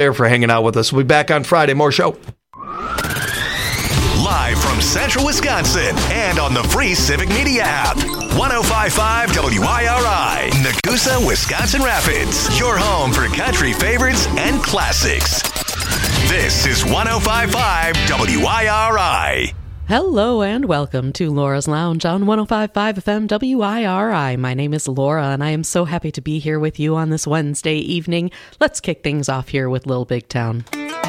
Blair for hanging out with us. We'll be back on Friday. More show. Live from Central Wisconsin and on the free Civic Media app. 105.5 WIRI, Nakusa, Wisconsin Rapids. Your home for country favorites and classics. This is 105.5 WIRI. Hello and welcome to Laura's Lounge on 105.5 FM WIRI. My name is Laura and I am so happy to be here with you on this Wednesday evening. Let's kick things off here with Little Big Town.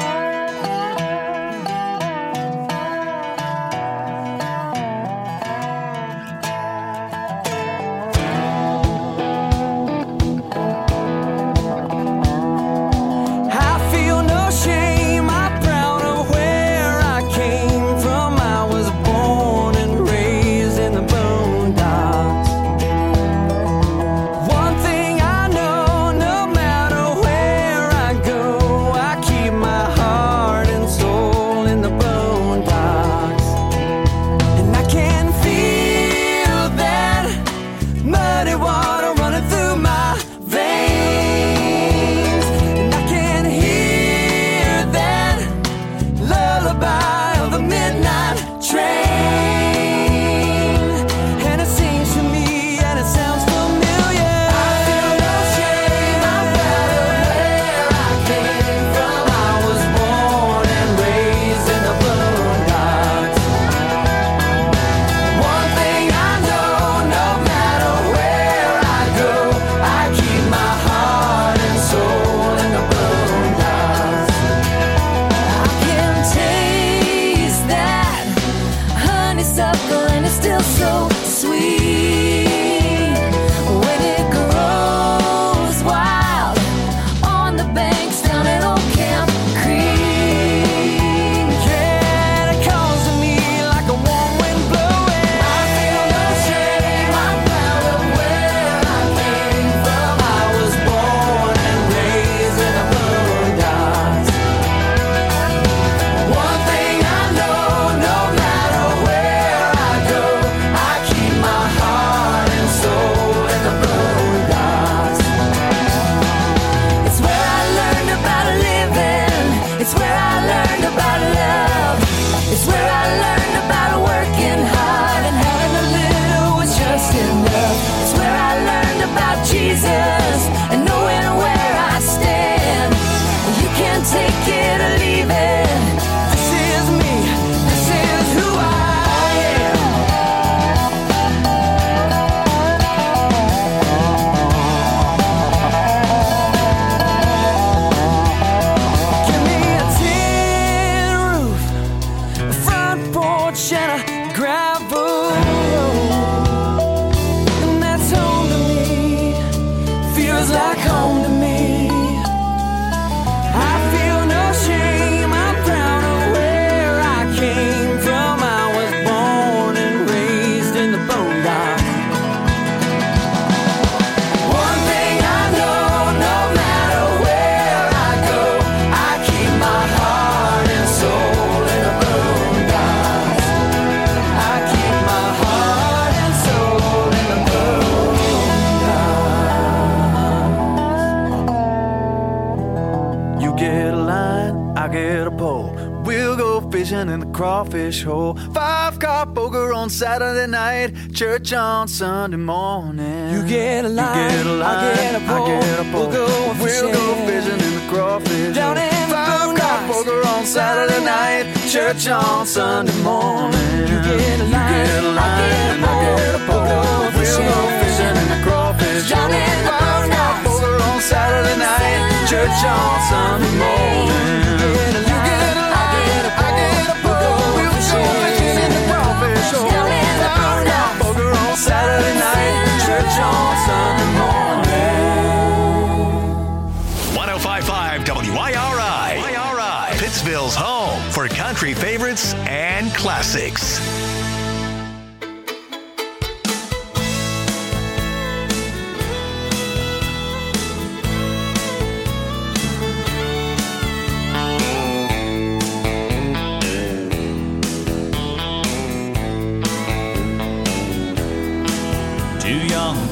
Crawfish hole, 5-car poker on Saturday night, church on Sunday morning. You get a line, I get a pole, we'll go fishing in the crawfish down in 5-car poker on Saturday night, church on Sunday morning. You get a line, I get a pole, we'll go fishing in the crawfish down in 5-car poker on Saturday night, church on Sunday morning. Saturday night, church on Sunday morning. 105.5 WIRI, Pittsville's home for country favorites and classics.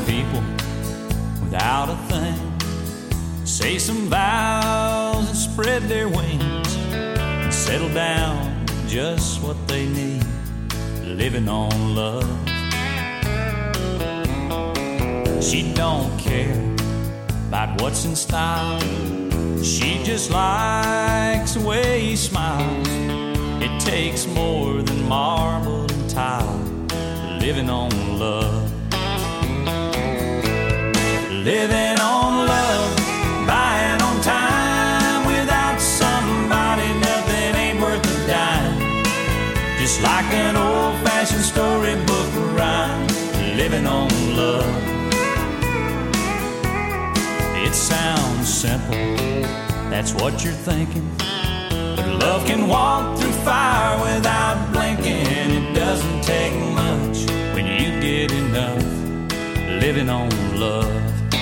Without a thing, say some vows and spread spread their wings and settle down just what they need, living on love. She don't care about what's in style. She just likes the way he smiles. It takes more than marble and tile, living on love. Living on love, buying on time. Without somebody, nothing ain't worth a dime. Just like an old-fashioned storybook rhyme, living on love. It sounds simple, that's what you're thinking. But love can walk through fire without blinking. It doesn't take much when you get enough, living on love.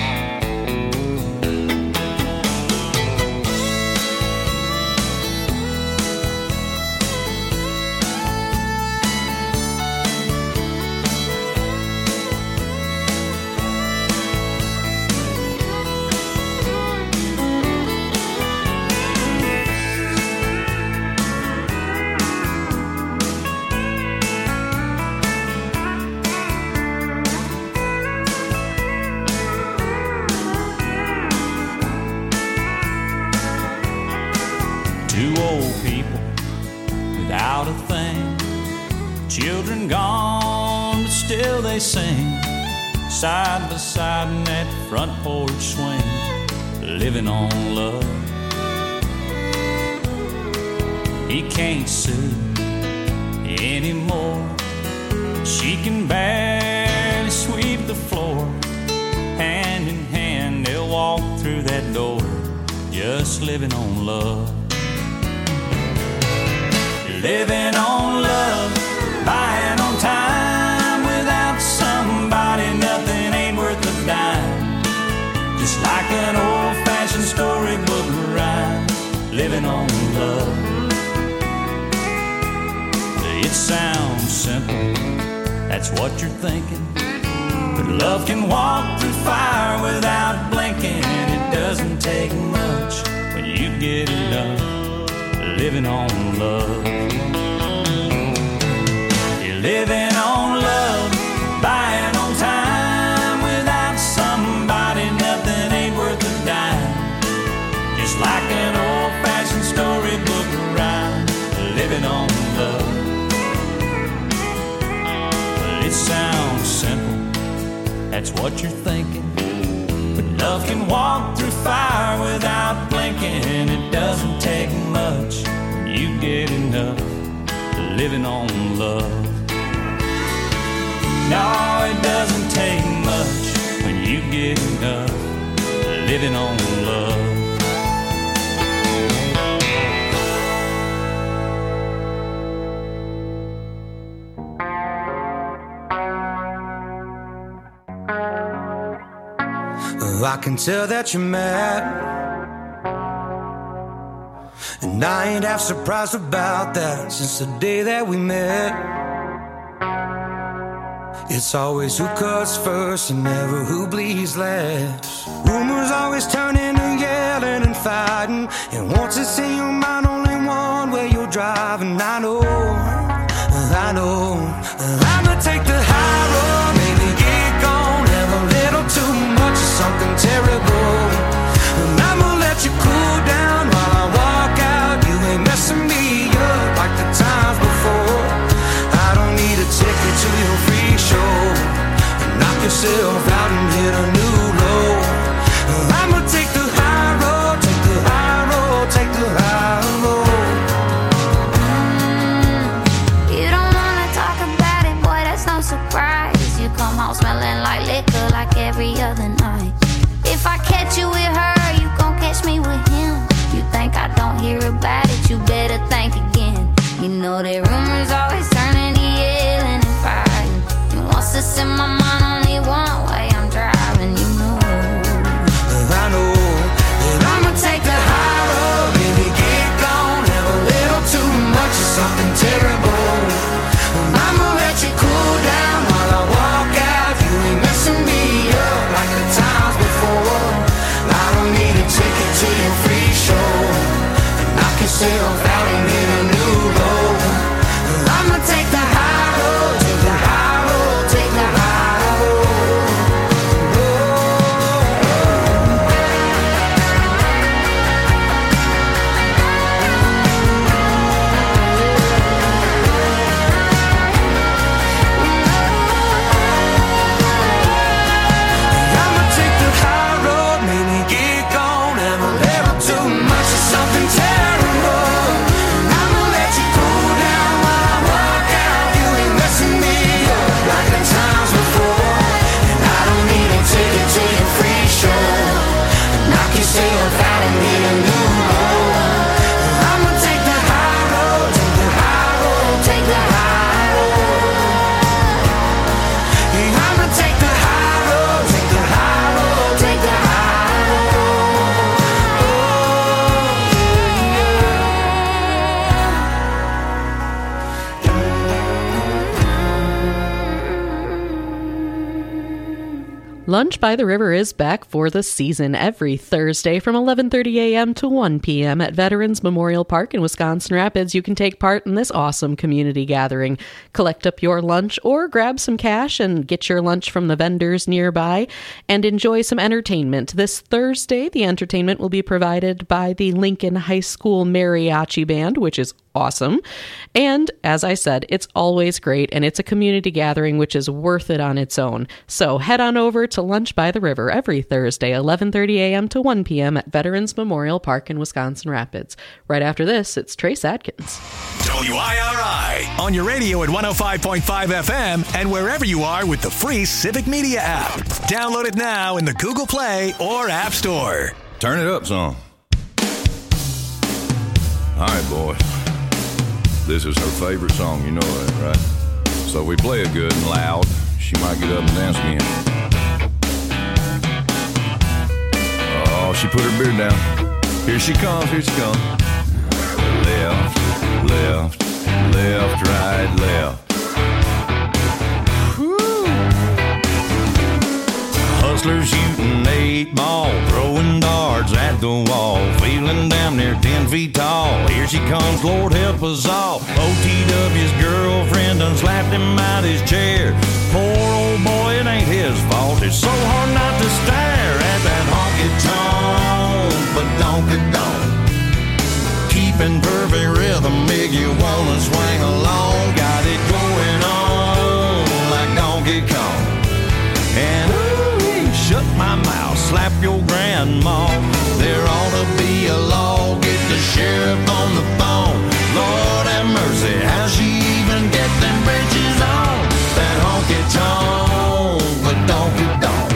Without a thing, children gone, but still they sing, side by side in that front porch swing, living on love. He can't sue anymore. She can barely sweep the floor. Hand in hand they'll walk through that door, just living on love. Living on love, buying on time. Without somebody, nothing ain't worth a dime. Just like an old-fashioned storybook rhyme, living on love. It sounds simple, that's what you're thinking. But love can walk through fire without blinking. It doesn't take much when you get enough, living on love. You're living on love, buying on time. Without somebody, nothing ain't worth a dime. Just like an old-fashioned storybook rhyme, living on love. It sounds simple, that's what you're thinking. But love can walk through fire without blinking. It doesn't take much when you get enough, living on love. No, it doesn't take much when you get enough, living on love. I can tell that you're mad, and I ain't half surprised about that. Since the day that we met, it's always who cuts first and never who bleeds last. Rumors always turn into yelling and fighting, and once it's in your mind, only one way you're driving. I know I'ma take the high road, maybe get gone, have a little too much of something terrible, and I'ma let you cool down while I walk out. You ain't messing me up like the times before. I don't need a ticket to your free show, knock yourself out and hit a new low. I'ma take the high road, take the high road, take the high road. You don't wanna talk about it, boy, that's no surprise. You come home smelling like liquor like every other night. If I catch you with her, you gon' catch me with him. You think I don't hear about it, you better think again. You know that rumors always turn into yelling and fighting, and once it's in my mind, only one way I'm driving, you know. I know that I'ma take the high road, baby, get gone, have a little too much of something terrible. I'ma let you cool down while I walk out. You ain't messing me up like the times before. I don't need a ticket to your free show, yourself out and hit a new road. I'ma take the high road, take the high road, take the high road. I'ma take the high road, made me get gone, and a little too much of something terrible. I'ma let you cool down while I walk out. You ain't messing me up like the times before. And I don't need a ticket to your free show. Knock yourself out and hit a new road. I'ma take the high road, take the high road, take the high road. Yeah, I'ma take the high road, take the high road, take the high Lunch by the River is back for the season every Thursday from 11:30 a.m. to 1 p.m. at Veterans Memorial Park in Wisconsin Rapids. You can take part in this awesome community gathering. Collect up your lunch or grab some cash and get your lunch from the vendors nearby and enjoy some entertainment. This Thursday, the entertainment will be provided by the Lincoln High School Mariachi Band, which is awesome. And as I said, it's always great, and it's a community gathering, which is worth it on its own. So head on over to Lunch by the River every Thursday, 11:30 a.m. to 1 p.m. at Veterans Memorial Park in Wisconsin Rapids. Right after this, it's Trace Adkins. WIRI on your radio at 105.5 FM and wherever you are with the free Civic Media app. Download it now in the Google Play or App Store. Turn it up some. All right, boys. This is her favorite song, you know that, right? So we play it good and loud. She might get up and dance again. Oh, she put her beard down. Here she comes, here she comes. Left, left, left, right, left. Hustlers shooting 8 ball, throwing darts at the wall, feeling damn near 10 feet tall. Here she comes, Lord help us all. OTW's girlfriend done slapped him out his chair. Poor old boy, it ain't his fault. It's so hard not to stare at that honky-tonk, but donk-a-donk. Keeping perfect rhythm, make you wanna swing along. Got it going on like Donkey Kong. And shut my mouth, slap your grandma. There ought to be a law, get the sheriff on the phone. Lord have mercy, how'd she even get them britches on? That honky-tonk, but donk-a-donk.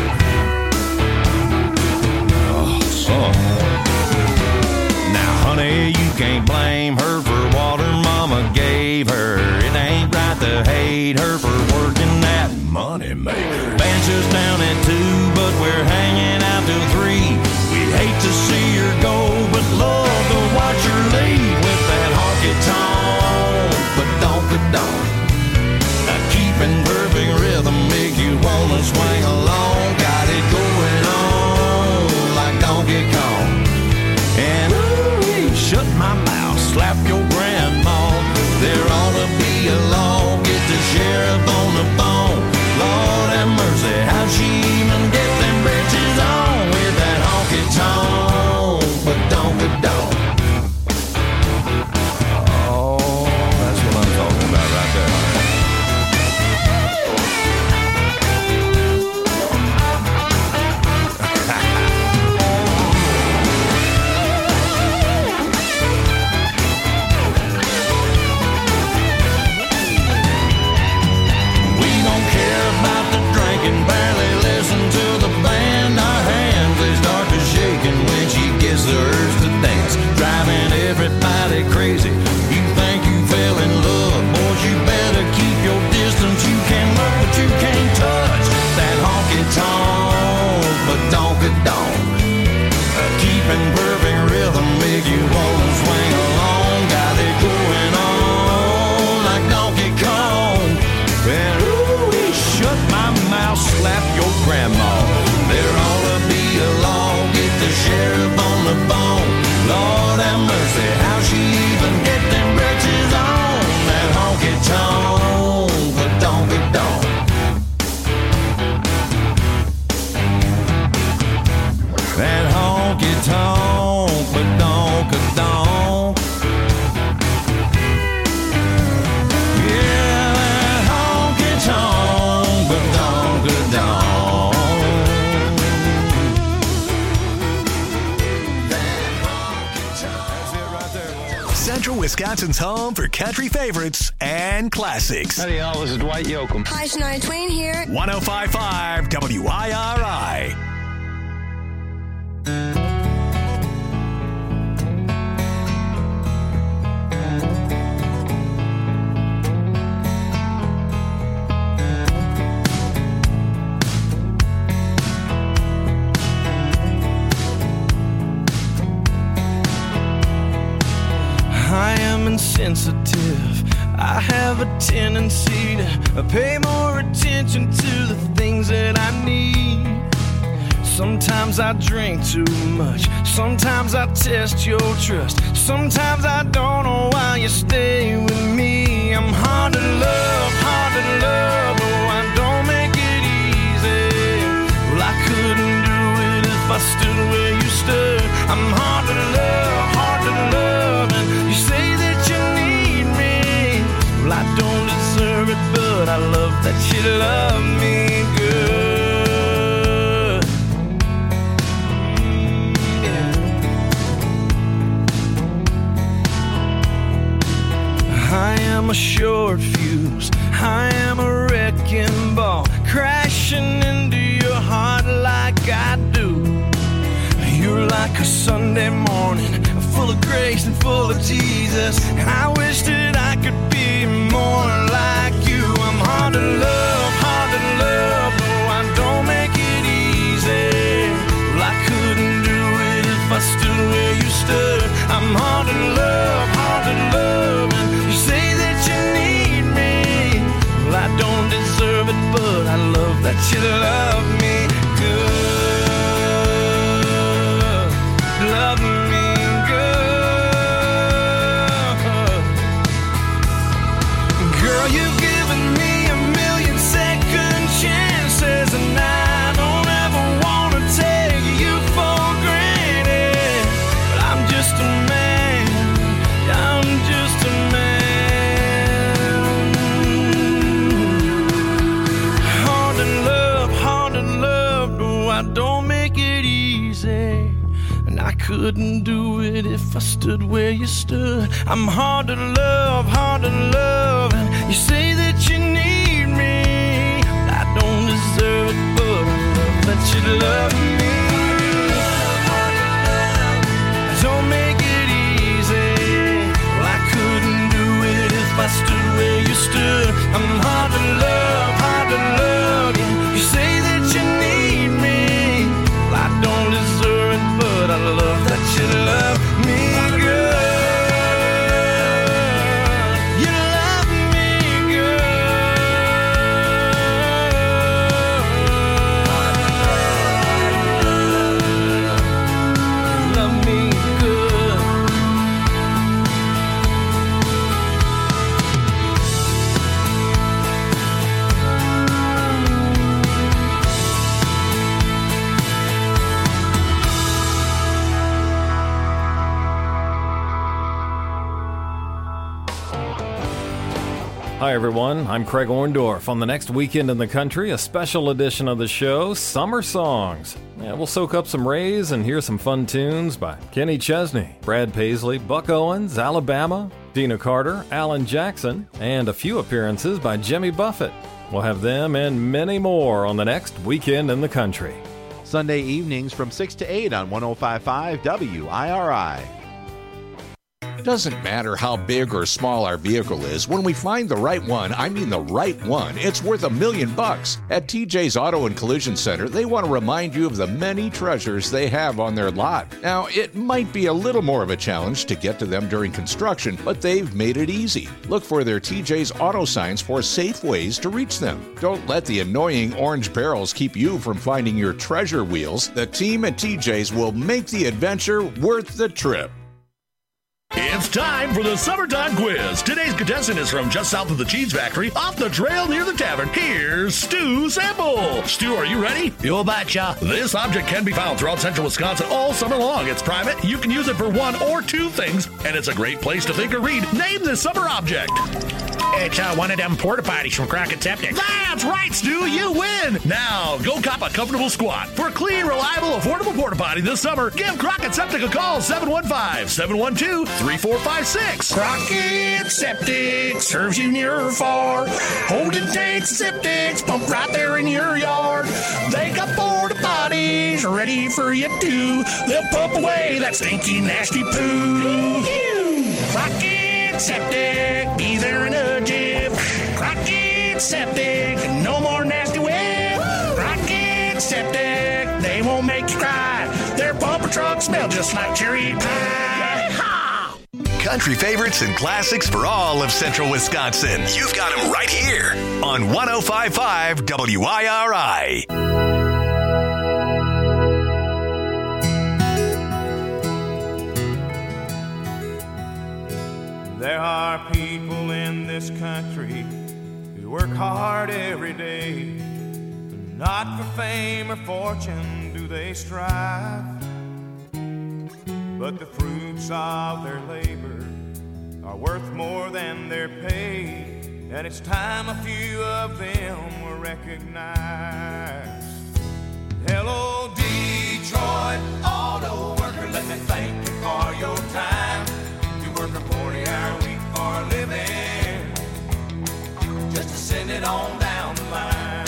Oh, son. Now, honey, you can't blame her for what her mama gave her. It ain't right to hate her for working that money maker. Band's just down at 2, but we're hanging out till 3. We'd hate to see her go, but love to watch her leave with that honky-tonk, but donk-a-donk. Now keeping perfect rhythm make you wanna swing along. Got it going on like Donkey Kong. And ooh, shut my mouth, slap your grandma. There ought to be a law, get the sheriff on the phone. Lord have mercy, how'd she even get them britches on with that honky-tonk, but donk-a-donk. Oh, that's what I'm talking about right there. We don't care about the drinking, barely live Central Wisconsin's home for country favorites and classics. Howdy, y'all. This is Dwight Yoakam. Hi, Shania Twain here. 105.5 WIRI. I am insensitive. I have a tendency to pay more attention to the things that I need. Sometimes I drink too much. Sometimes I test your trust. Sometimes I don't know why you stay with me. I'm hard to love, oh, I don't make it easy. Well, I couldn't do it if I stood where you stood. I'm hard to love, and you say that you need me. Well, I don't deserve it, but I love that you love me good. I am a short fuse, I am a wrecking ball, crashing into your heart like I do. You're like a Sunday morning, full of grace and full of Jesus. I wish that I could be more like you. I'm hard to love, oh, I don't make it easy. Well, I couldn't do it if I stood where you stood. I'm hard to love, and you say that you need me. Well, I don't deserve it, but I love that you love me good. Love me good. Girl, you've given me a million second chances, and I don't ever want to take you for granted. But I'm just a man, I'm just a man. Hard to love, oh, I don't make it easy. And I couldn't do it if I stood where you stood. I'm hard to love, and you say that you need me. I don't deserve it, but I love that you love me. Don't make it easy. Well, I couldn't do it if I stood where you stood. I'm hard to love, yeah. You say that you need me. Well, I don't deserve it, but I love that you love me good. You love me good. Love me good. Hi, everyone. I'm Craig Orndorff. On the next Weekend in the Country, a special edition of the show, Summer Songs. Yeah, we'll soak up some rays and hear some fun tunes by Kenny Chesney, Brad Paisley, Buck Owens, Alabama, Dina Carter, Alan Jackson, and a few appearances by Jimmy Buffett. We'll have them and many more on the next Weekend in the Country. Sunday evenings from 6 to 8 on 105.5 WIRI. Doesn't matter how big or small our vehicle is, when we find the right one, I mean the right one, it's worth $1 million. At TJ's Auto and Collision Center, they want to remind you of the many treasures they have on their lot. Now, it might be a little more of a challenge to get to them during construction, but they've made it easy. Look for their TJ's Auto signs for safe ways to reach them. Don't let the annoying orange barrels keep you from finding your treasure wheels. The team at TJ's will make the adventure worth the trip. It's time for the Summertime Quiz. Today's contestant is from just south of the cheese factory, off the trail near the tavern. Here's Stu Sample. Stu, are you ready? You betcha. This object can be found throughout central Wisconsin all summer long. It's private. You can use it for one or two things, and it's a great place to think or read. Name this summer object. It's one of them porta potties from Crockett Septic. That's right, Stu. You win. Now, go cop a comfortable squat. For a clean, reliable, affordable porta potty this summer, give Crockett Septic a call, 715-712-3600. 888-866-3456. Crockett Septic serves you near or far. Holding tanks, septics, pump right there in your yard. They got porta potties ready for you too. They'll pump away that stinky, nasty poo. Crockett Septic, be there in a jiff. Crockett Septic, no more nasty whip. Crockett Septic, they won't make you cry. Their pumper trucks smell just like cherry pie. Country favorites and classics for all of Central Wisconsin. You've got them right here on 105.5 WIRI. There are people in this country who work hard every day. Not for fame or fortune do they strive, but the fruits of their labor are worth more than their pay, and it's time a few of them were recognized. Hello, Detroit auto worker, let me thank you for your time. You work a 40-hour week for a living, just to send it on down the line.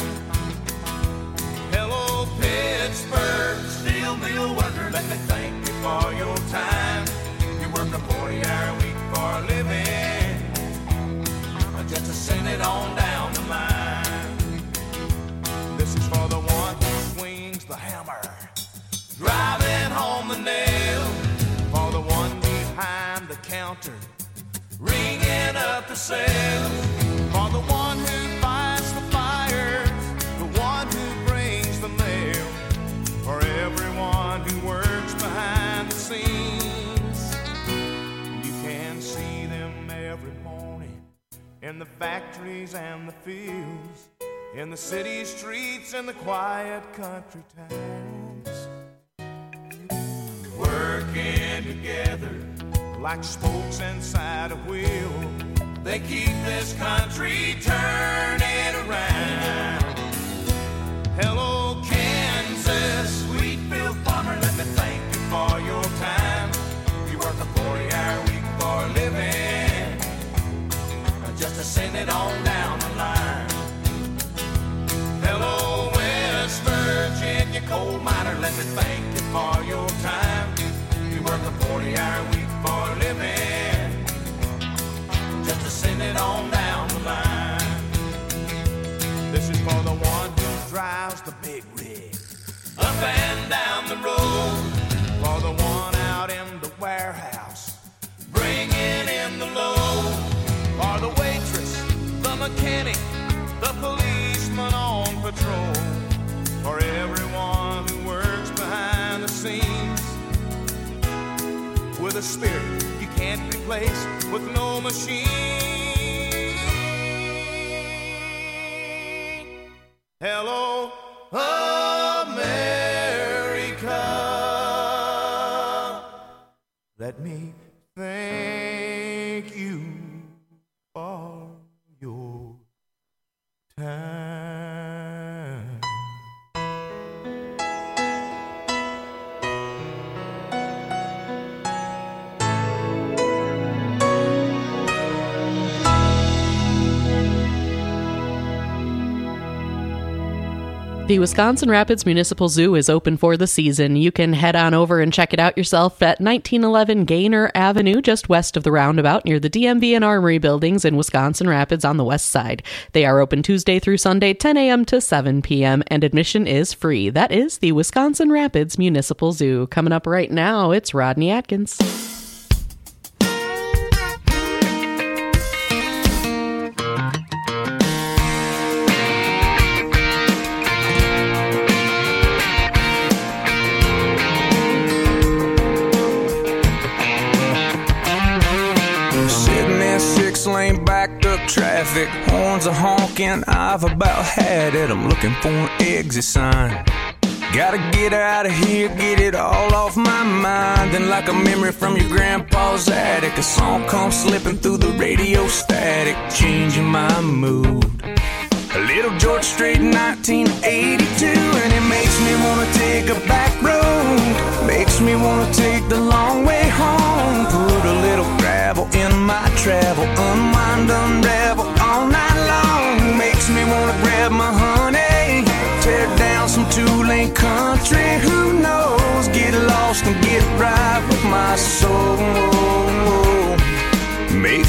Hello, Pittsburgh steel mill worker, let me thank you for your time. You work a 40-hour week for a living, just to send it on down the line. This is for the one who swings the hammer, driving home the nail. For the one behind the counter, ringing up the sales. For the one who fights the fires, the one who brings the mail. For everyone who works behind the scenes, you can see them every morning in the factories and the fields, in the city streets and the quiet country towns, working together like spokes inside a wheel. They keep this country turning around. Hello, Kansas, Wheatfield farmer, let me thank you for your time. You work a 40-hour week for a living, just to send it on down the line. Hello, West Virginia coal miner, let me thank you for your time. You work a 40-hour week for a living, just to send it on down the line. This is for the one who drives the big rig up and down the road. For the one out in the warehouse, bringing in the load. For the waitress, the mechanic, the policeman on patrol. For everyone who works behind the scenes, with a spirit you can't replace with no machine. Hello, America. Let me thank you for your time. The Wisconsin Rapids Municipal Zoo is open for the season. You can head on over and check it out yourself at 1911 Gaynor Avenue, just west of the roundabout near the DMV and Armory buildings in Wisconsin Rapids on the west side. They are open Tuesday through Sunday, 10 a.m. to 7 p.m., and admission is free. That is the Wisconsin Rapids Municipal Zoo. Coming up right now, it's Rodney Atkins. Lane backed up traffic, horns are honking, I've about had it, I'm looking for an exit sign. Gotta get out of here, get it all off my mind. Then like a memory from your grandpa's attic, a song comes slipping through the radio static, changing my mood. A little George Strait in 1982, and it makes me wanna take a back road, makes me wanna take the long way home, put a little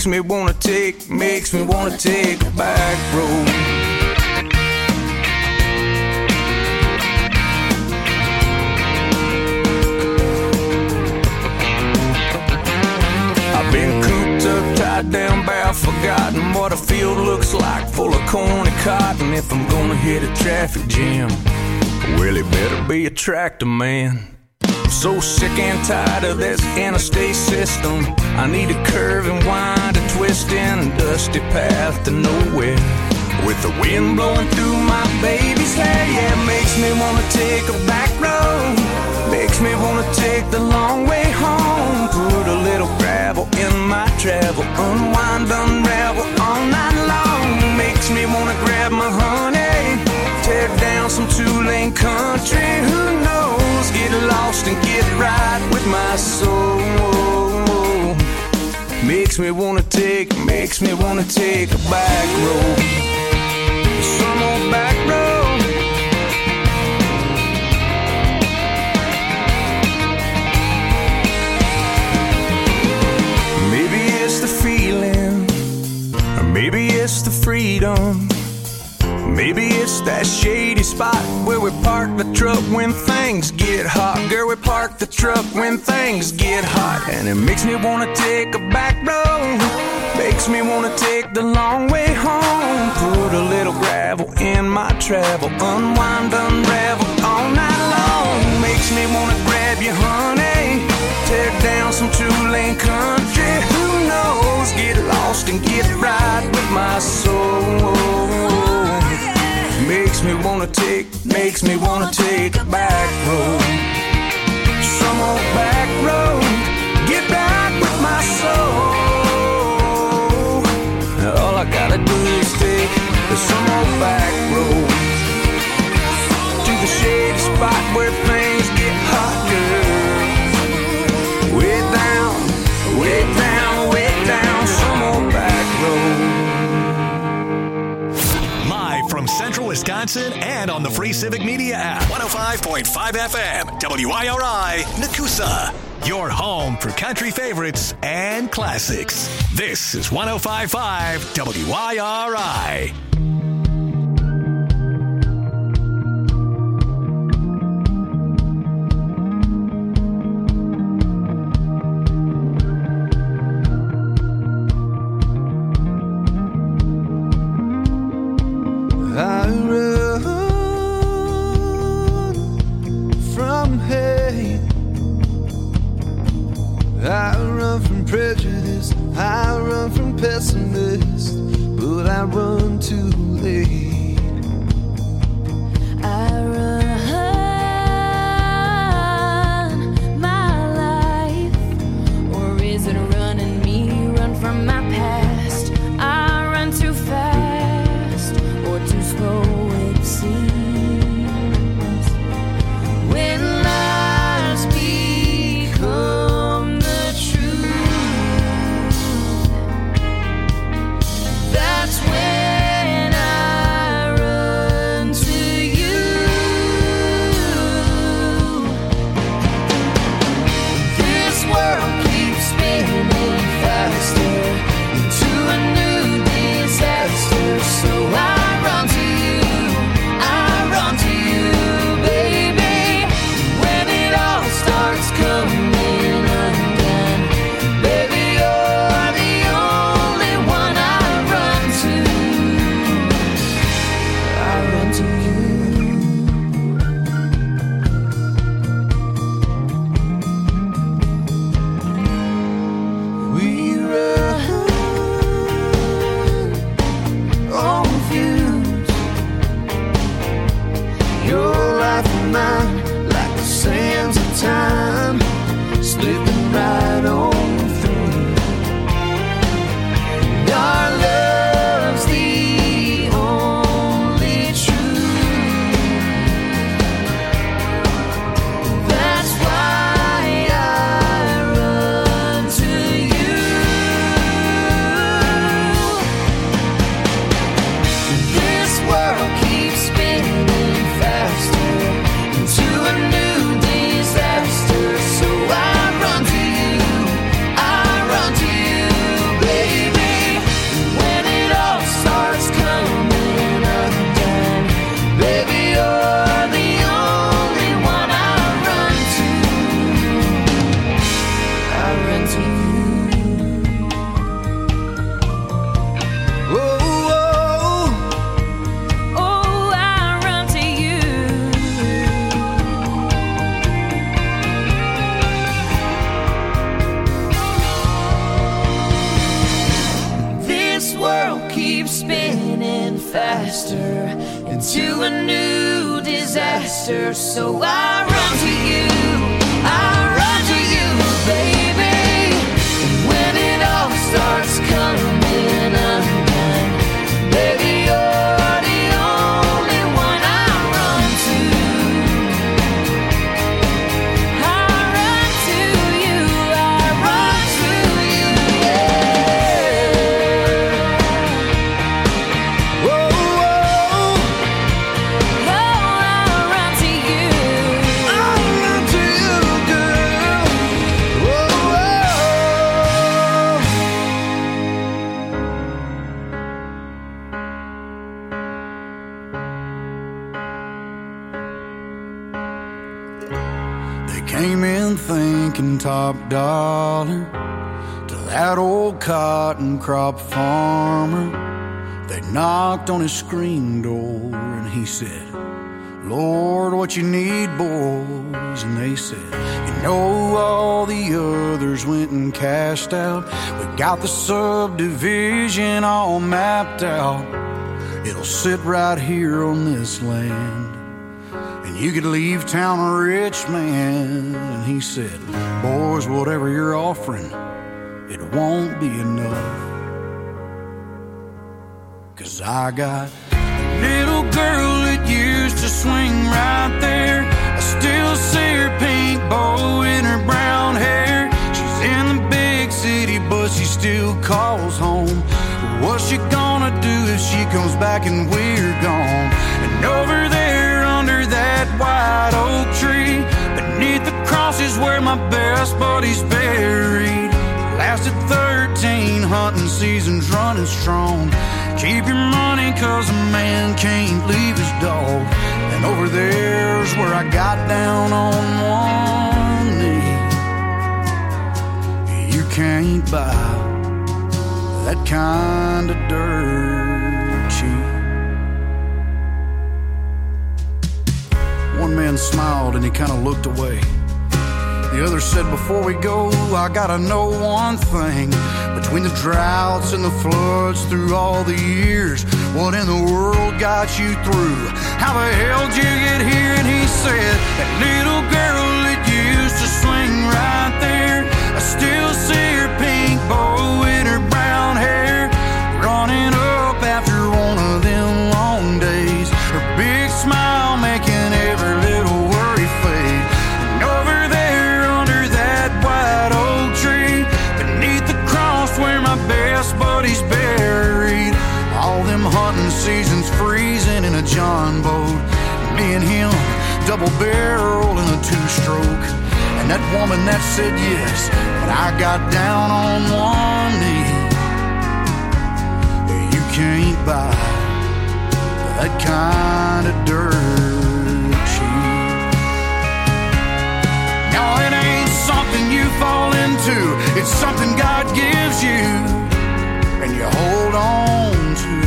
makes me wanna take a back road. I've been cooped up, tied down, bound, forgotten what a field looks like, full of corn and cotton. If I'm gonna hit a traffic jam, well, it better be a tractor man. I'm so sick and tired of this interstate system. I need a curve and wind, a twist in a dusty path to nowhere, with the wind blowing through my baby's hair. Yeah, it makes me wanna take a back road, makes me wanna take the long way home. Put a little gravel in my travel, unwind, unravel all night long. Makes me wanna grab my honey, tear down some two-lane country. Who knows, get lost and get right with my soul. Makes me wanna take a back road, some old back road. Maybe it's the feeling, or maybe it's the freedom. Maybe it's that shady spot where we park the truck when things get hot. Girl, we park the truck when things get hot. And it makes me wanna take a back road, makes me wanna take the long way home. Put a little gravel in my travel, unwind, unravel all night long. Makes me wanna grab you, honey, tear down some two-lane country. Who knows, get lost and get right with my soul. Makes me wanna take a back road, some old back road, get back with my soul. All I gotta do is take some old back road to the shady spot where things get hot, girl. Way down, way down, way down, some old back road. From Central Wisconsin and on the free Civic Media app. 105.5 FM, WIRI, Nakusa. Your home for country favorites and classics. This is 105.5 WIRI. I run from hate, I run from prejudice, I run from pessimists, but I run too late. I run my life, or is it running me? Run from my past. I run too fast, or too slow it seems. When lies become the truth, faster into a new disaster. So I run to you, baby. And when it all starts coming undone, baby, you're the only one I run to. I run to you, yeah. Whoa, whoa. Oh, I run to you. I run to you, girl. Whoa, They came in thinking top dollar to that old cotton crop farmer. They knocked on his screen door and he said, Lord, what you need, boys? And they said, you know, all the others went and cashed out. We got the subdivision all mapped out. It'll sit right here on this land. And you could leave town a rich man. And he said, boys, whatever you're offering, it won't be enough. 'Cause I got a little girl that used to swing right there. I still see her pink bow in her brown hair. She's in the big city, but she still calls home. What's she gonna do if she comes back and we're gone? And over there under that white oak tree, beneath the cross is where my best buddy's buried. Lasted 13 hunting seasons running strong. Keep your money 'cause a man can't leave his dog. And over there's where I got down on one knee. You can't buy that kind of dirt cheap. One man smiled and he kind of looked away. The other said, before we go, I gotta know one thing. Between the droughts and the floods through all the years, what in the world got you through? How the hell did you get here? And he said, that little girl that used to swing right there, I still see her pink bow in her brown hair, running up after one of them long days. Her big smile making every little worry fade. And over there under that white oak tree, beneath the cross where my best buddy's buried, all them hunting seasons freezing in a John boat. Me and him, double barrel in a two-stroke. And that woman that said yes, but I got down on one knee. You can't buy that kind of dirt cheap. No, it ain't something you fall into. It's something God gives you and you hold on to.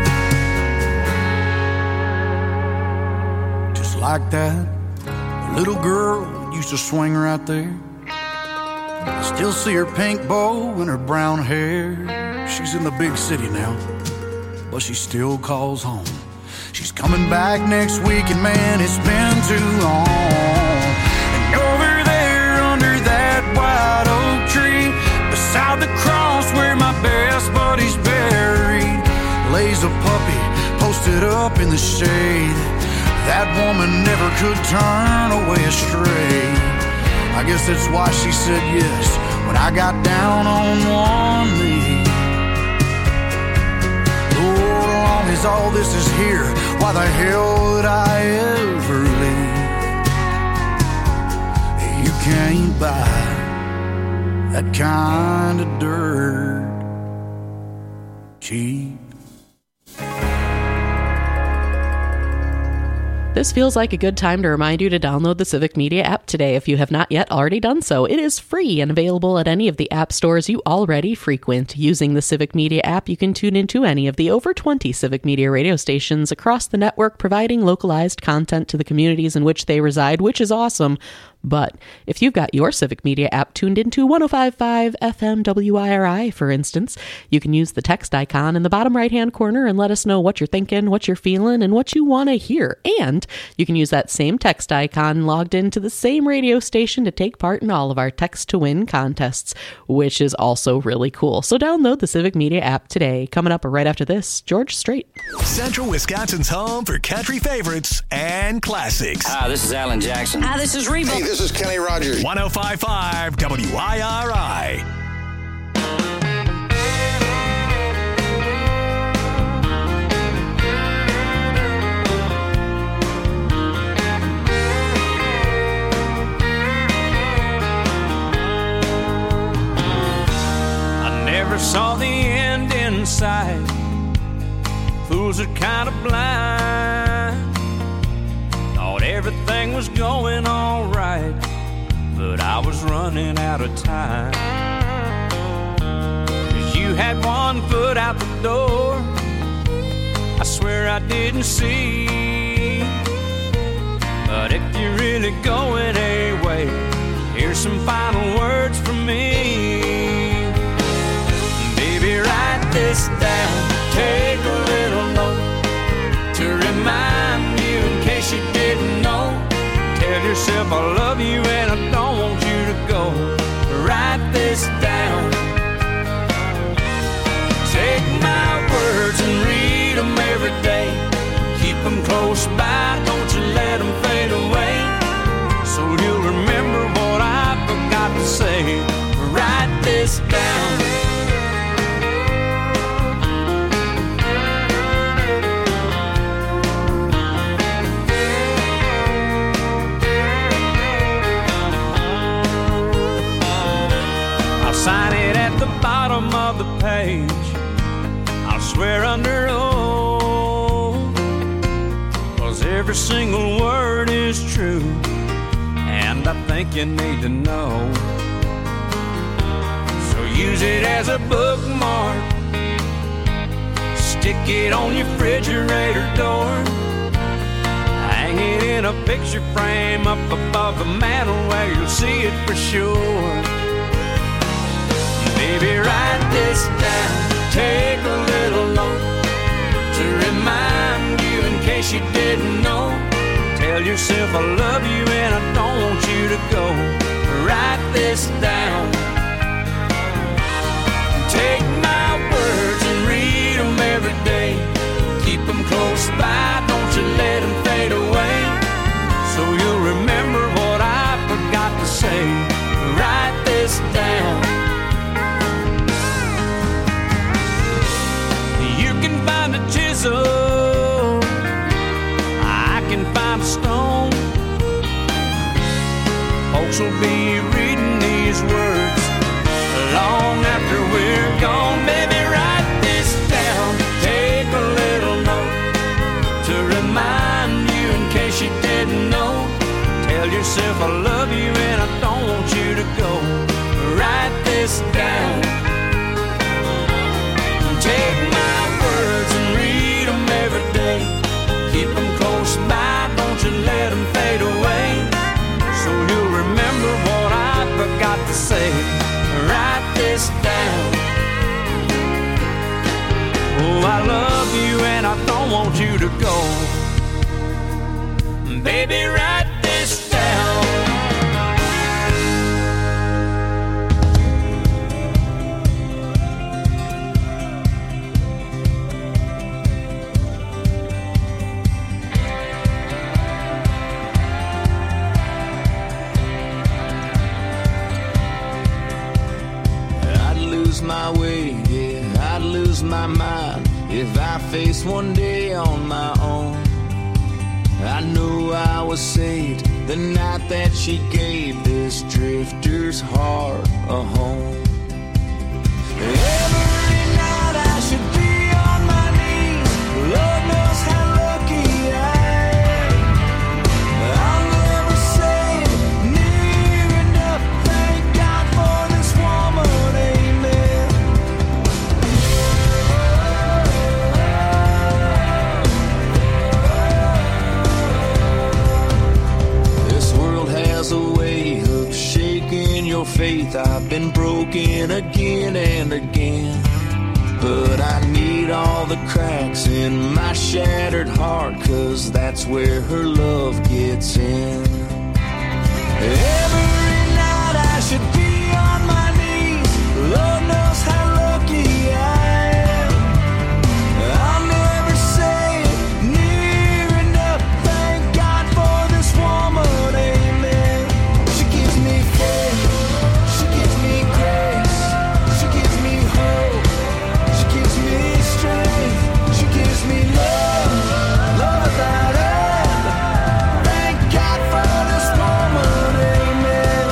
Just like that little girl used to swing right there. I still see her pink bow and her brown hair. She's in the big city now, but she still calls home. She's coming back next week, and man, it's been too long. And over there under that white oak tree, beside the cross where my best buddy's buried, lays a puppy posted up in the shade. That woman never could turn away astray. I guess that's why she said yes when I got down on one knee. Lord, as long as all this is here, why the hell would I ever leave? You can't buy that kind of dirt cheap. This feels like a good time to remind you to download the Civic Media app today if you have not yet already done so. It is free and available at any of the app stores you already frequent. Using the Civic Media app, you can tune into any of the over 20 Civic Media radio stations across the network, providing localized content to the communities in which they reside, which is awesome. But if you've got your Civic Media app tuned into 105.5 FM WIRI, for instance, you can use the text icon in the bottom right-hand corner and let us know what you're thinking, what you're feeling, and what you want to hear. And you can use that same text icon logged into the same radio station to take part in all of our Text to Win contests, which is also really cool. So download the Civic Media app today. Coming up right after this, George Strait. Central Wisconsin's home for country favorites and classics. Hi, this is Alan Jackson. Hi, this is Reba. Hey, this is Kenny Rogers. 105.5 WIRI. I never saw the end in sight. Fools are kind of blind. Thought everything was going all right, but I was running out of time. 'Cause you had one foot out the door, I swear I didn't see. But if you're really going away, here's some final words from me. Baby, write this down, take a little note to remind you in case you didn't know. Tell yourself I love you and I don't want you to go. Write this down. Take my words and read them every day. Keep them close by, don't you let them fade away. So you'll remember what I forgot to say. Write this down. Sign it at the bottom of the page. I'll swear under oath, 'cause every single word is true, and I think you need to know. So use it as a bookmark, stick it on your refrigerator door, hang it in a picture frame up above the mantel where you'll see it for sure. Baby, write this down, take a little note to remind you in case you didn't know. Tell yourself I love you and I don't want you to go. Write this down. Take my words and read them every day. Keep them close by, don't you let them fade away. So you'll remember what I forgot to say. Write this down. Find a chisel, I can find a stone. Folks will be reading these words long after we're gone. Baby, write this down, take a little note to remind you in case you didn't know. Tell yourself I love you and I don't want you to go. Write this down. Take my words and read them every day. Keep them close by, don't you let them fade away. So you'll remember what I forgot to say. Write this down. Oh, I love you and I don't want you to go. Baby, write this down. My way, yeah, I'd lose my mind if I faced one day on my own. I knew I was saved the night that she gave this drifter's heart a home. Every night I should be on my knees. Lord knows how lucky I am. I'll never say it near enough. Thank God for this woman. Has a way the cracks in my shattered heart, 'cause that's where her love gets in. Every night I should be on my knees. Lord knows how lucky I am. I'll never say it near enough. Thank God for this woman, amen. She gives me faith, she gives me grace, she gives me hope, she gives me strength, she gives me love, love without end. Thank God for this woman, amen.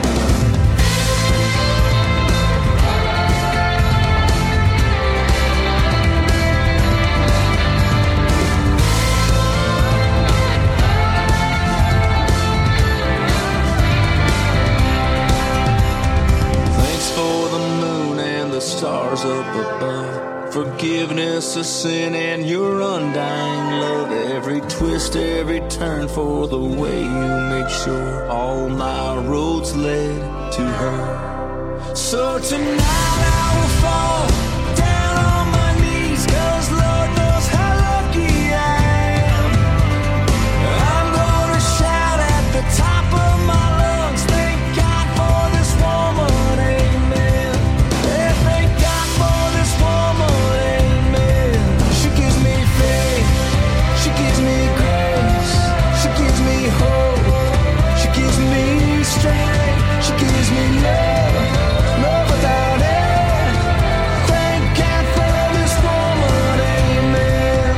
Thanks for the moon and the stars up above. Forgiveness of sin and your undying love. Every twist, every turn for the way you made sure all my roads led to her. So tonight I will fall down on my knees, 'cause Lord knows how lucky I am. I'm gonna shout at the top of my lungs, thank God for this woman, amen. Yeah, thank God for this woman, amen. She gives me faith, she gives me grace, she gives me hope, she gives me strength, she gives me love, love without end. Thank God for this woman, amen.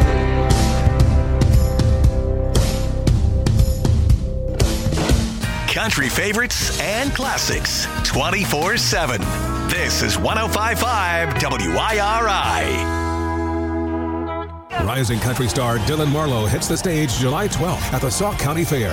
Country favorites and classics 24/7. This is 105.5 WIRI. Rising country star Dylan Marlowe hits the stage July 12th at the Sauk County Fair.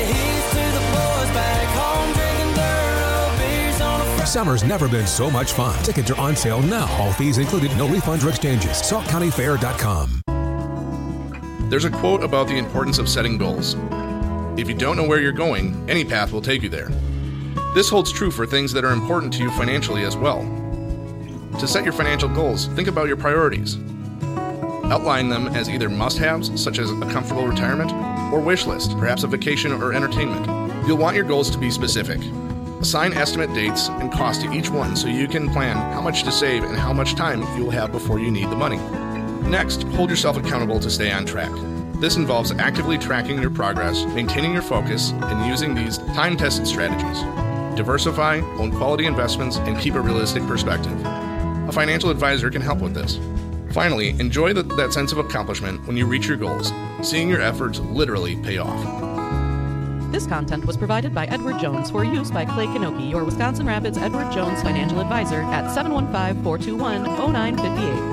Summer's never been so much fun. Tickets are on sale now. All fees included, no refunds or exchanges. SaukCountyFair.com. There's a quote about the importance of setting goals. If you don't know where you're going, any path will take you there. This holds true for things that are important to you financially as well. To set your financial goals, think about your priorities. Outline them as either must-haves, such as a comfortable retirement, or wish list, perhaps a vacation or entertainment. You'll want your goals to be specific. Assign estimate dates and cost to each one so you can plan how much to save and how much time you'll have before you need the money. Next, hold yourself accountable to stay on track. This involves actively tracking your progress, maintaining your focus, and using these time-tested strategies. Diversify, own quality investments, and keep a realistic perspective. A financial advisor can help with this. Finally, enjoy that sense of accomplishment when you reach your goals, seeing your efforts literally pay off. This content was provided by Edward Jones for use by Clay Kanoki, your Wisconsin Rapids Edward Jones financial advisor at 715-421-0958.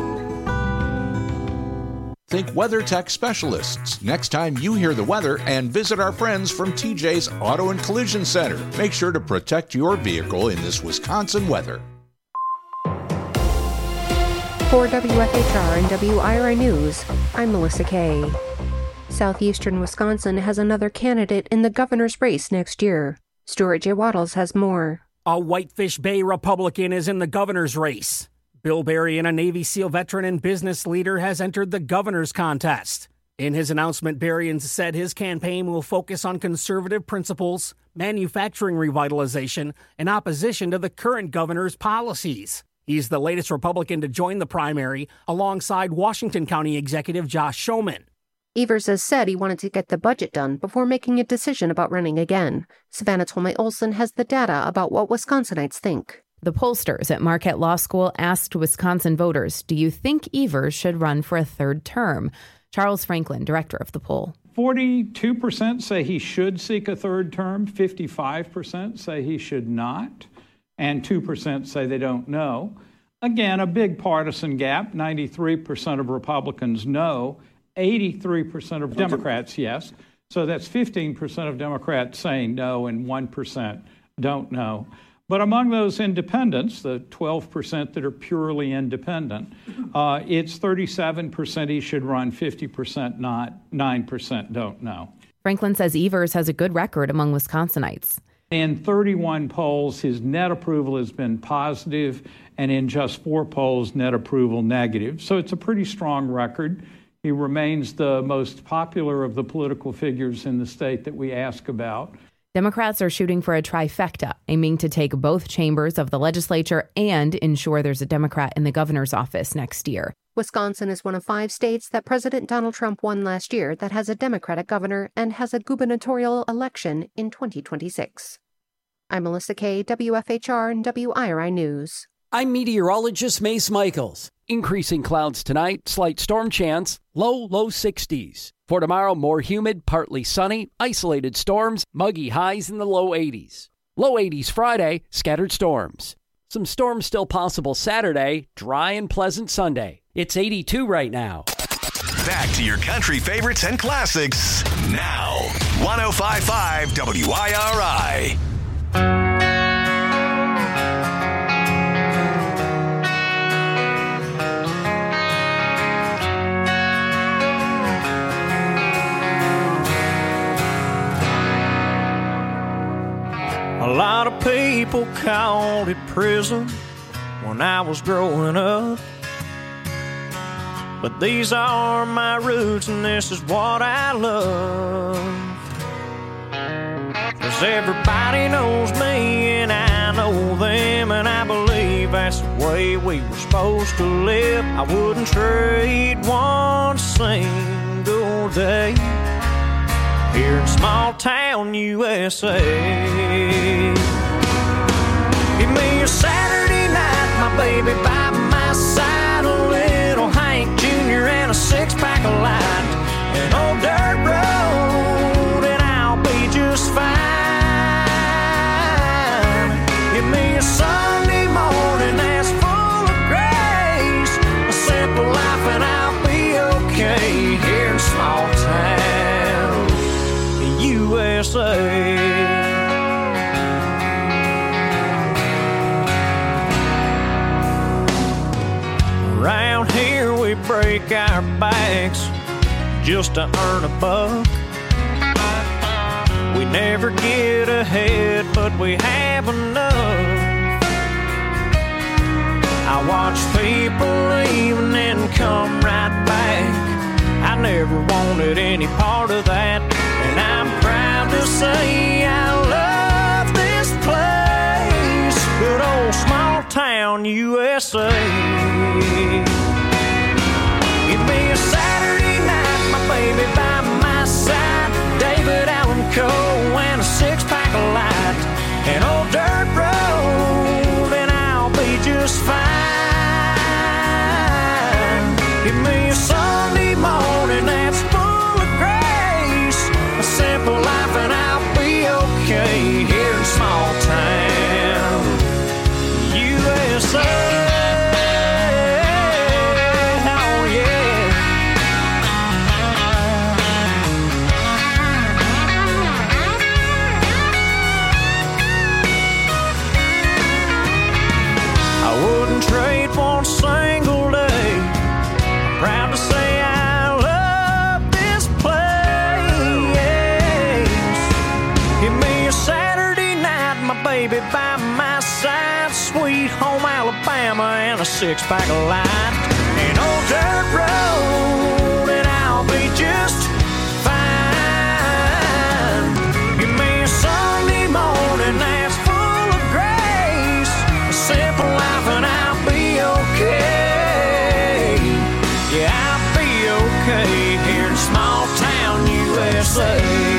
Think WeatherTech specialists next time you hear the weather and visit our friends from TJ's Auto and Collision Center. Make sure to protect your vehicle in this Wisconsin weather. For WFHR and WIRI News, I'm Melissa Kay. Southeastern Wisconsin has another candidate in the governor's race next year. Stuart J. Waddles has more. A Whitefish Bay Republican is in the governor's race. Bill Berrien, a Navy SEAL veteran and business leader, has entered the governor's contest. In his announcement, Berrien said his campaign will focus on conservative principles, manufacturing revitalization, and opposition to the current governor's policies. He's the latest Republican to join the primary, alongside Washington County Executive Josh Schoeman. Evers has said he wanted to get the budget done before making a decision about running again. Savannah Tolmay-Olson has the data about what Wisconsinites think. The pollsters at Marquette Law School asked Wisconsin voters, do you think Evers should run for a third term? Charles Franklin, director of the poll. 42% say he should seek a third term, 55% say he should not, and 2% say they don't know. Again, a big partisan gap. 93% of Republicans no, 83% of Democrats yes. So that's 15% of Democrats saying no and 1% don't know. But among those independents, the 12% that are purely independent, it's 37% he should run, 50% not, 9% don't know. Franklin says Evers has a good record among Wisconsinites. In 31 polls, his net approval has been positive, and in just 4 polls, net approval negative. So it's a pretty strong record. He remains the most popular of the political figures in the state that we ask about. Democrats are shooting for a trifecta, aiming to take both chambers of the legislature and ensure there's a Democrat in the governor's office next year. Wisconsin is one of 5 states that President Donald Trump won last year that has a Democratic governor and has a gubernatorial election in 2026. I'm Melissa Kay, WFHR and WIRI News. I'm meteorologist Mace Michaels. Increasing clouds tonight, slight storm chance, low 60s. For tomorrow, more humid, partly sunny, isolated storms, muggy highs in the low 80s. Low 80s Friday, scattered storms. Some storms still possible Saturday, dry and pleasant Sunday. It's 82 right now. Back to your country favorites and classics now. 105.5 WIRI. A lot of people called it prison when I was growing up. But these are my roots and this is what I love. 'Cause everybody knows me and I know them, and I believe that's the way we were supposed to live. I wouldn't trade one single day here in small town USA. Give me a Saturday night, my baby by my side, a little Hank Jr. and a 6-pack of light, an old dirt road, and I'll be just fine. Give me a Sunday morning that's full of grace, a simple life, and I'll be okay here in small town USA. Around here we break our backs just to earn a buck. We never get ahead, but we have enough. I watch people leave and then come right back. I never wanted any part of that, and I'm proud to say I love this place, good old small town USA. Give me a Saturday night, my baby by my side, David Allan Coe and a 6-pack of light, an old dirt road, and I'll be just fine. Give me a Sunday morning that's full of grace, a simple life, and I'll be okay here in small town USA. Trade one single day. Proud to say I love this place. Give me a Saturday night, my baby by my side, sweet home Alabama and a 6-pack of light, an old dirt road, and I'll be just fine. Give me a Sunday morning that's full of grace, a simple life, and I'll be okay. Yeah, I'll be okay here in small town USA.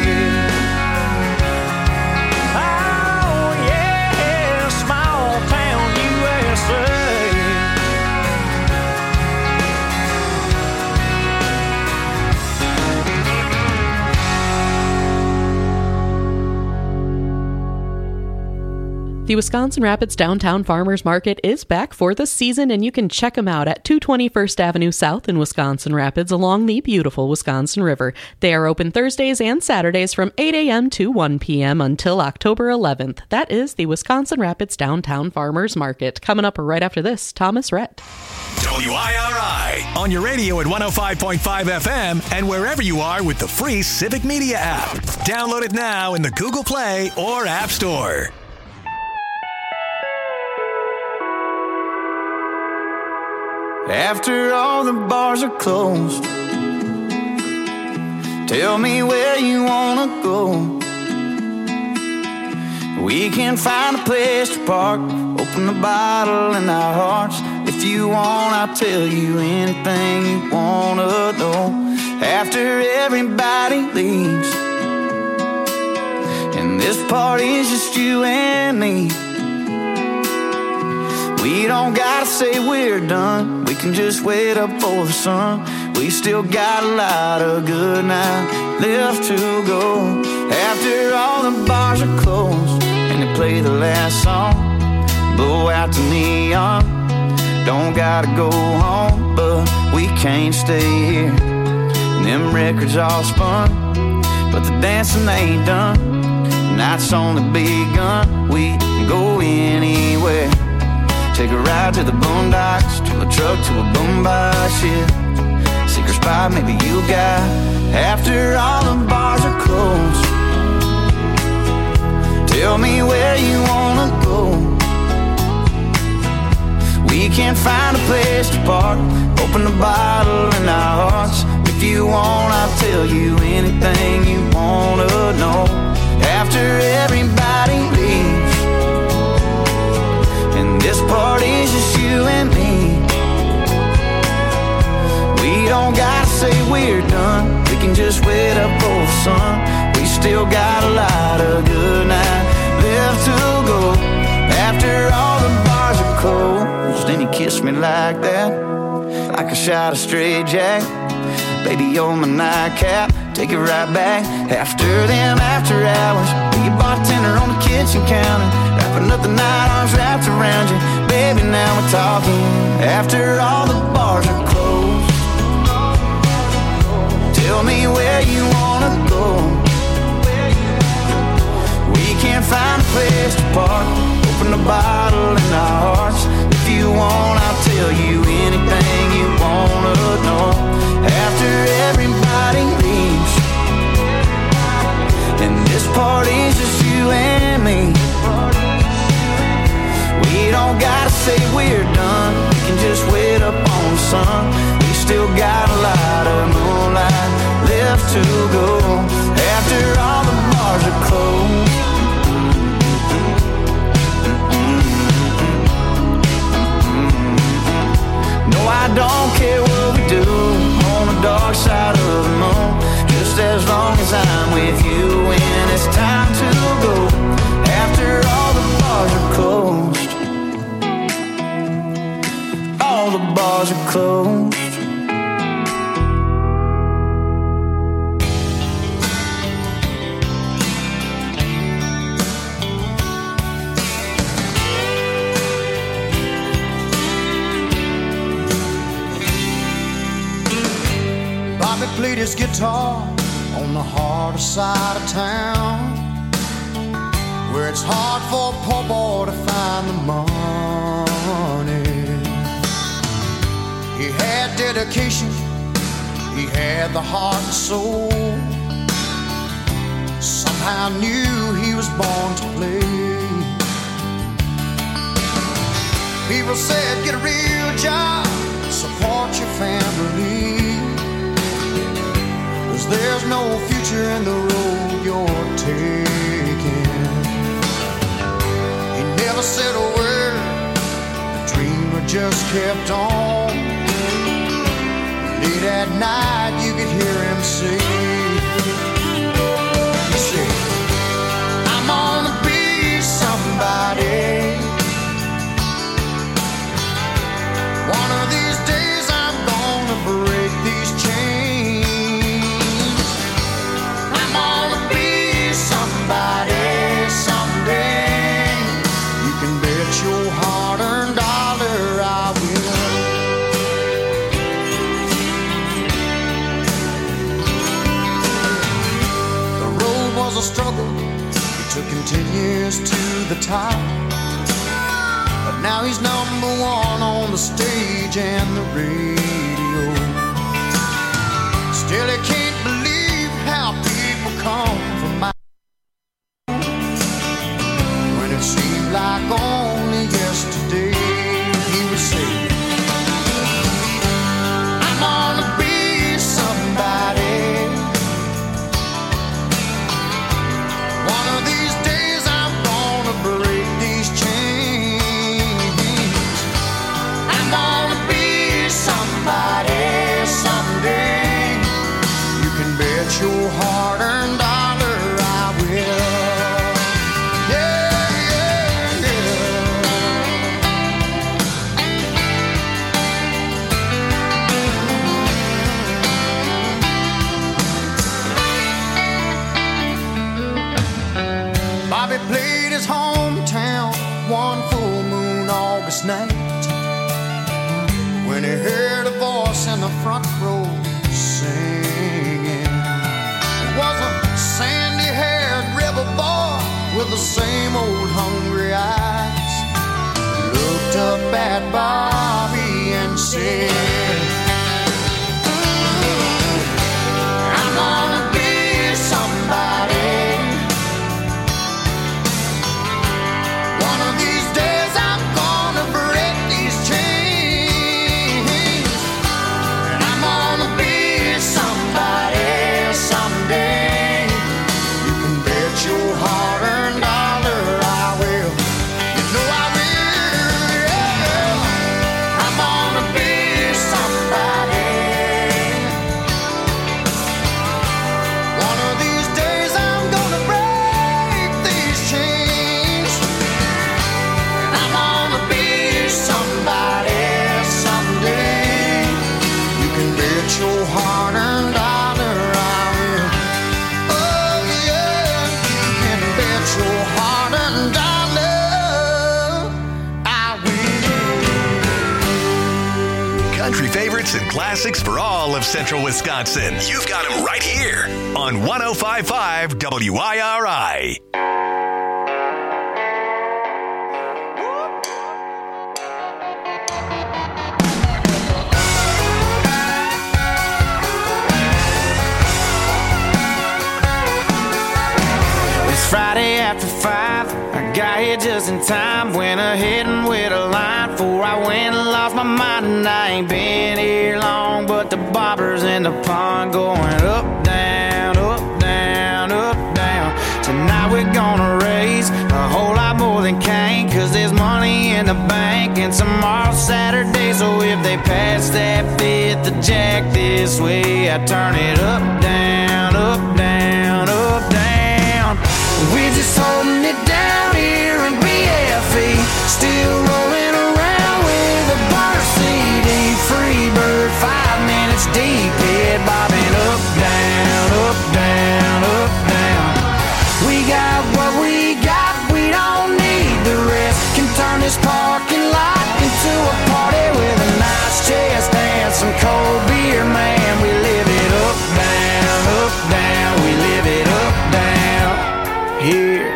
Oh yeah, small town USA. The Wisconsin Rapids Downtown Farmers Market is back for the season, and you can check them out at 220 First Avenue South in Wisconsin Rapids along the beautiful Wisconsin River. They are open Thursdays and Saturdays from 8 a.m. to 1 p.m. until October 11th. That is the Wisconsin Rapids Downtown Farmers Market. Coming up right after this, Thomas Rhett. WIRI on your radio at 105.5 FM and wherever you are with the free Civic Media app. Download it now in the Google Play or App Store. After all the bars are closed, tell me where you wanna go. We can find a place to park, open a bottle in our hearts. If you want, I'll tell you anything you wanna know. After everybody leaves, and this party's just you and me, we don't gotta say we're done. We can just wait up for the sun. We still got a lot of good night left to go. After all the bars are closed and they play the last song, blow out the neon. Don't gotta go home, but we can't stay here. And them records all spun, but the dancing ain't done. Night's only begun. We can go anywhere. Take a ride to the boondocks, to a truck, to a boombox, yeah. Secret spot maybe you got. After all the bars are closed, tell me where you wanna go. We can't find a place to park, open a bottle in our hearts. If you want, I'll tell you anything you wanna know. After everybody leaves, and this party's just you and me, we don't gotta say we're done. We can just wait up for the sun. We still got a lot of good night left to go. After all the bars are closed, and you kiss me like that, like a shot of straight jack. Baby, you're my nightcap, take it right back. After them after hours, be a bartender on the kitchen counter, wrapping up the night, arms wrapped around you. Baby, now we're talking. After all the bars are closed, tell me where you wanna go. We can't find a place to park, open a bottle in our hearts. If you want, I'll tell you anything you wanna know. After everybody leaves, and this party's just you and me, we don't gotta say we're done. We can just wait up on the sun. We still got a lot of moonlight left to go. After all the bars are closed, no, I don't care what we do on the dark side of the moon, just as long as I'm with you when it's time to go. After all the bars are closed, all the bars are closed. Played his guitar on the harder side of town, where it's hard for a poor boy to find the money. He had dedication, he had the heart and soul, somehow knew he was born to play. People said, get a real job, support your family, 'cause there's no future in the road you're taking. He never said a word, the dreamer just kept on. Late at night you could hear him say, he said, I'm gonna be somebody. One of these days I'm gonna break these chains. Somebody, someday, you can bet your hard-earned dollar I will. The road was a struggle, it took him 10 years to the top, but now he's #1 on the stage and the radio. Still, he can't believe how people come from my when it seemed like only yesterday he would say, I'm gonna be somebody. One of these days I'm gonna break these chains. I'm gonna be somebody someday. You can bet your hard-earned dollar I will. Yeah, yeah, yeah. Bobby played his hometown one full moon August night when he heard a voice in the front row singing. It was a sandy-haired river boy with the same old hungry eyes. He looked up at Bobby and said, I'm gonna be somebody. One of these days I'm gonna break these chains. And I'm gonna be somebody someday. You can bet your hard-earned dollar I will. You know I will, yeah. I'm gonna be somebody. One of these days I'm gonna break these chains. And I'm gonna be somebody someday. You can bet your hard-earned dollar I will. Oh yeah, you can bet your hard-earned dollar I will. Country favorites and classics for all of Central Wisconsin. You've got them right here on 105.5 WIRI. It's Friday after 5. I got here just in time. Went ahead and with a line before I went and lost my mind. And I ain't been here long, but the bobbers in the pond going up, down, up, down, up, down. Tonight we're gonna raise a whole lot more than Cain, 'cause there's money in the bank and tomorrow's Saturday. So if they pass that fifth the jack this way, I turn it up, down, up, down, up, down. We're just holding it down here in BFE, still rolling around with a bar CD. Free bird, 5 minutes deep, head bobbing up, down, up, down, up, down. We got what we got, we don't need the rest. Can turn this parking lot into a party with a nice chest and some cold beer, man. We live it up, down, we live it up, down here.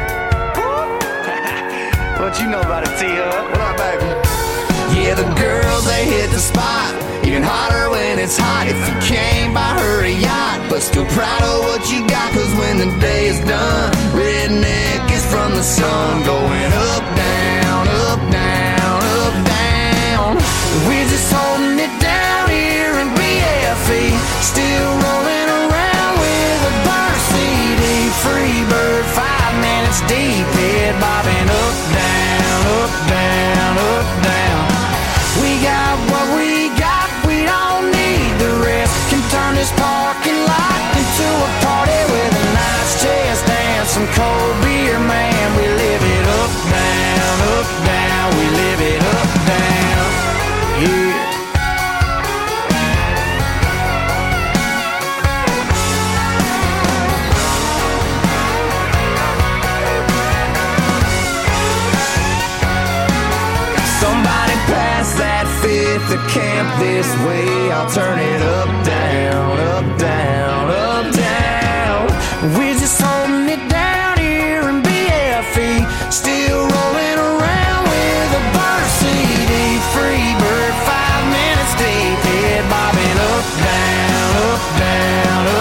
What you know about it, T-Hub? What up, baby? Yeah, the girls, they hit the spot. Even hotter when it's hot. If you came by her a yacht, but still proud of what you got. 'Cause when the day is done, redneck is from the sun. Going up, down, up, down, up, down. We're just holding it down here in BFE, still rolling around with a bar CD. Free bird, 5 minutes deep, head bobbing up, down, up, down, up, down. We got what we got, we don't need the rest. Can turn this parking lot into a party with a nice chest and some cold beer, man. We live it up, down, we live it up, down here. Somebody pass that fifth to camp this way. I'll turn it up, down, up, down.